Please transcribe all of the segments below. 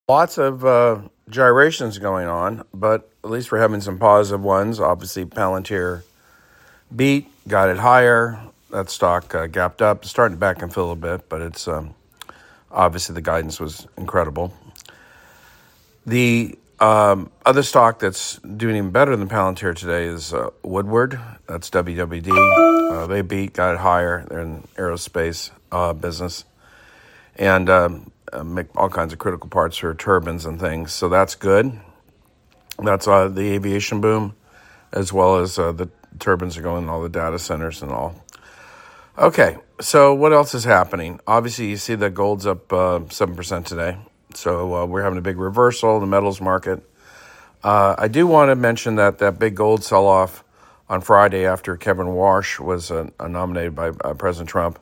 Lots of gyrations going on, but at least we're having some positive ones. Obviously, Palantir beat, got it higher. That stock gapped up, starting to back and fill a bit, but it's obviously the guidance was incredible. The other stock that's doing even better than Palantir today is Woodward. That's WWD. They beat, got it higher. They're in aerospace business. And make all kinds of critical parts for turbines and things. So that's good. That's the aviation boom, as well as the turbines are going in all the data centers and all. Okay, so what else is happening? Obviously, you see that gold's up 7% today. So we're having a big reversal in the metals market. I do want to mention that big gold sell-off on Friday after Kevin Warsh was nominated by President Trump.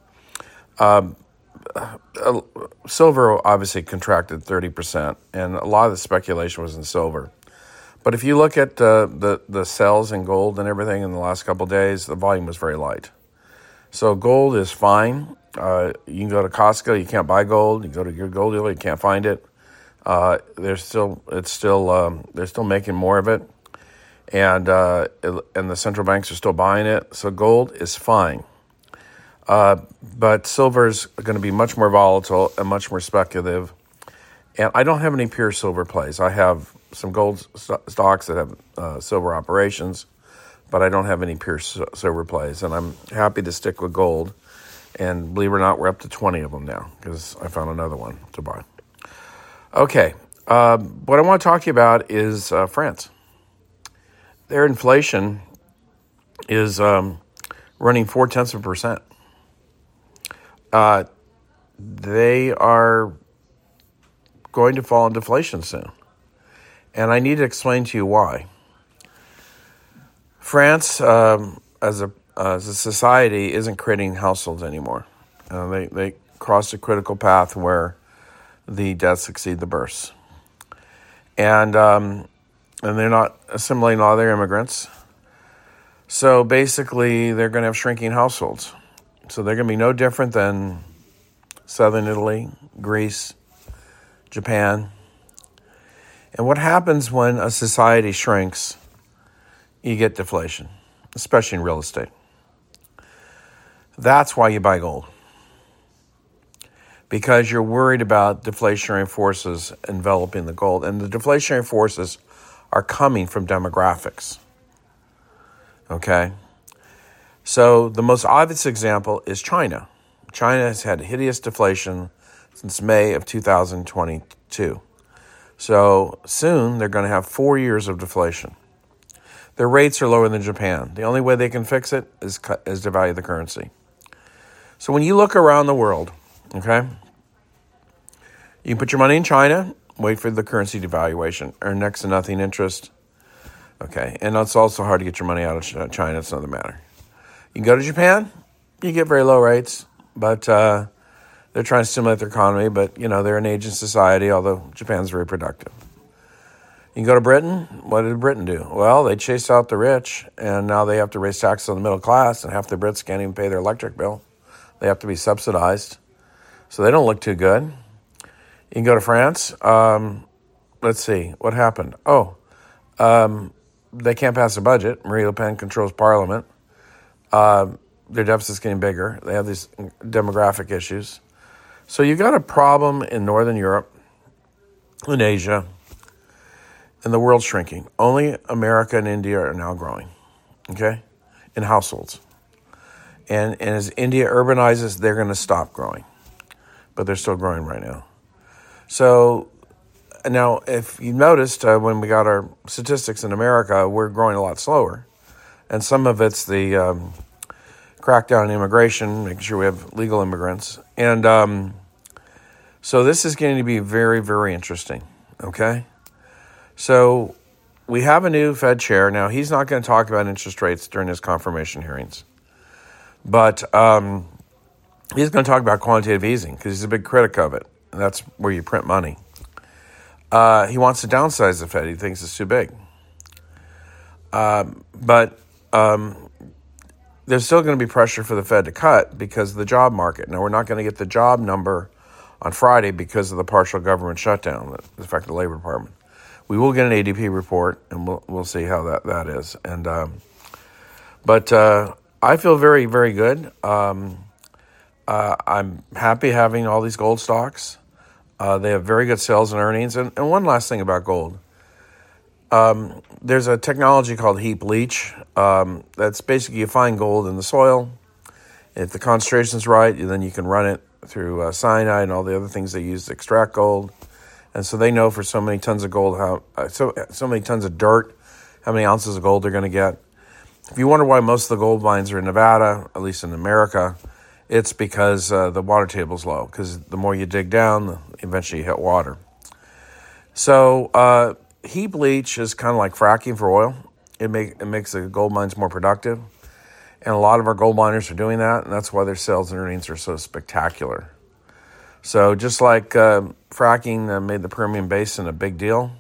Silver obviously contracted 30%, and a lot of the speculation was in silver. But if you look at the sales in gold and everything in the last couple of days, the volume was very light. So gold is fine. You can go to Costco, you can't buy gold. You go to your gold dealer, you can't find it. They're still making more of it, and the central banks are still buying it. So gold is fine. But silver is going to be much more volatile and much more speculative. And I don't have any pure silver plays. I have some gold stocks that have silver operations, but I don't have any pure silver plays. And I'm happy to stick with gold. And believe it or not, we're up to 20 of them now because I found another one to buy. Okay, what I want to talk to you about is France. Their inflation is running 0.4%. They are going to fall in deflation soon. And I need to explain to you why. France, as a society, isn't creating households anymore. They crossed a critical path where the deaths exceed the births. And they're not assimilating all their immigrants. So basically, they're going to have shrinking households. So they're going to be no different than southern Italy, Greece, Japan. And what happens when a society shrinks, you get deflation, especially in real estate. That's why you buy gold. Because you're worried about deflationary forces enveloping the gold. And the deflationary forces are coming from demographics. Okay? So the most obvious example is China. China has had hideous deflation since May of 2022. So soon they're going to have 4 years of deflation. Their rates are lower than Japan. The only way they can fix it is devalue the currency. So when you look around the world, okay, you can put your money in China, wait for the currency devaluation, earn next to nothing interest. Okay, and it's also hard to get your money out of China. It's another matter. You can go to Japan, you get very low rates, but they're trying to stimulate their economy, but, they're an aging society, although Japan's very productive. You can go to Britain. What did Britain do? Well, they chased out the rich, and now they have to raise taxes on the middle class, and half the Brits can't even pay their electric bill. They have to be subsidized, so they don't look too good. You can go to France. Let's see, what happened? They can't pass a budget. Marine Le Pen controls parliament. Their deficit's getting bigger. They have these demographic issues. So you've got a problem in Northern Europe, in Asia, and the world's shrinking. Only America and India are now growing, okay, in households. And as India urbanizes, they're going to stop growing. But they're still growing right now. So now, if you noticed, when we got our statistics in America, we're growing a lot slower. And some of it's the crackdown on immigration, making sure we have legal immigrants. And so this is going to be very, very interesting, okay? So we have a new Fed chair. Now, he's not going to talk about interest rates during his confirmation hearings. But he's going to talk about quantitative easing because he's a big critic of it. And that's where you print money. He wants to downsize the Fed. He thinks it's too big. But there's still going to be pressure for the Fed to cut because of the job market. Now, we're not going to get the job number on Friday because of the partial government shutdown that affected the Labor Department. We will get an ADP report, and we'll see how that is. And but I feel very, very good. I'm happy having all these gold stocks. They have very good sales and earnings. And one last thing about gold. There's a technology called heap leach. That's basically you find gold in the soil. If the concentration's right, then you can run it through cyanide and all the other things they use to extract gold. And so they know for so many tons of gold, so many tons of dirt, how many ounces of gold they're going to get. If you wonder why most of the gold mines are in Nevada, at least in America, it's because the water table's low. Because the more you dig down, eventually you hit water. So heap leach is kind of like fracking for oil. It makes the gold mines more productive. And a lot of our gold miners are doing that, and that's why their sales and earnings are so spectacular. So just like fracking made the Permian Basin a big deal,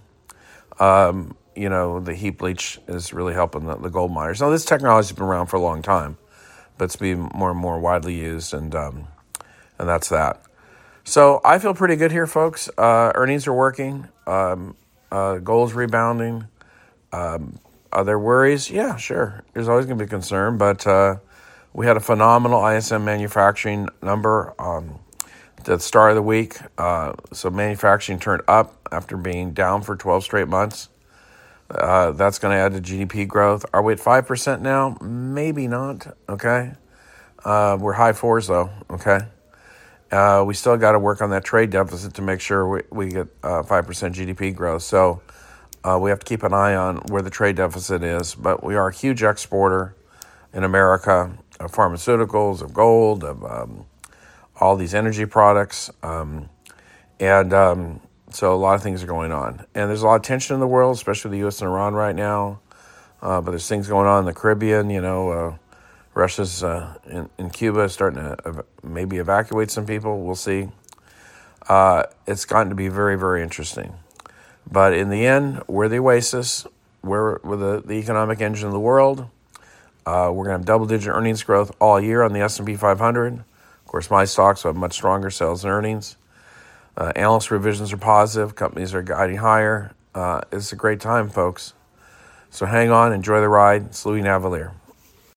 the heap leach is really helping the gold miners. Now, this technology has been around for a long time, but it's being more and more widely used, and that's that. So I feel pretty good here, folks. Earnings are working. Gold's rebounding. Are there worries? Yeah, sure. There's always going to be concern, but we had a phenomenal ISM manufacturing number at the start of the week. So manufacturing turned up after being down for 12 straight months. That's going to add to GDP growth. Are we at 5% now? Maybe not, okay? We're high fours, though, okay? We still got to work on that trade deficit to make sure we get 5% GDP growth. So we have to keep an eye on where the trade deficit is. But we are a huge exporter in America of pharmaceuticals, of gold, of all these energy products. So a lot of things are going on. And there's a lot of tension in the world, especially the U.S. and Iran right now. But there's things going on in the Caribbean. Russia's in Cuba starting to maybe evacuate some people. We'll see. It's gotten to be very, very interesting. But in the end, we're the oasis. We're the economic engine of the world. We're going to have double-digit earnings growth all year on the S&P 500. Of course, my stocks have much stronger sales and earnings. Analyst revisions are positive. Companies are guiding higher. It's a great time, folks. So hang on. Enjoy the ride. It's Louis Navalier.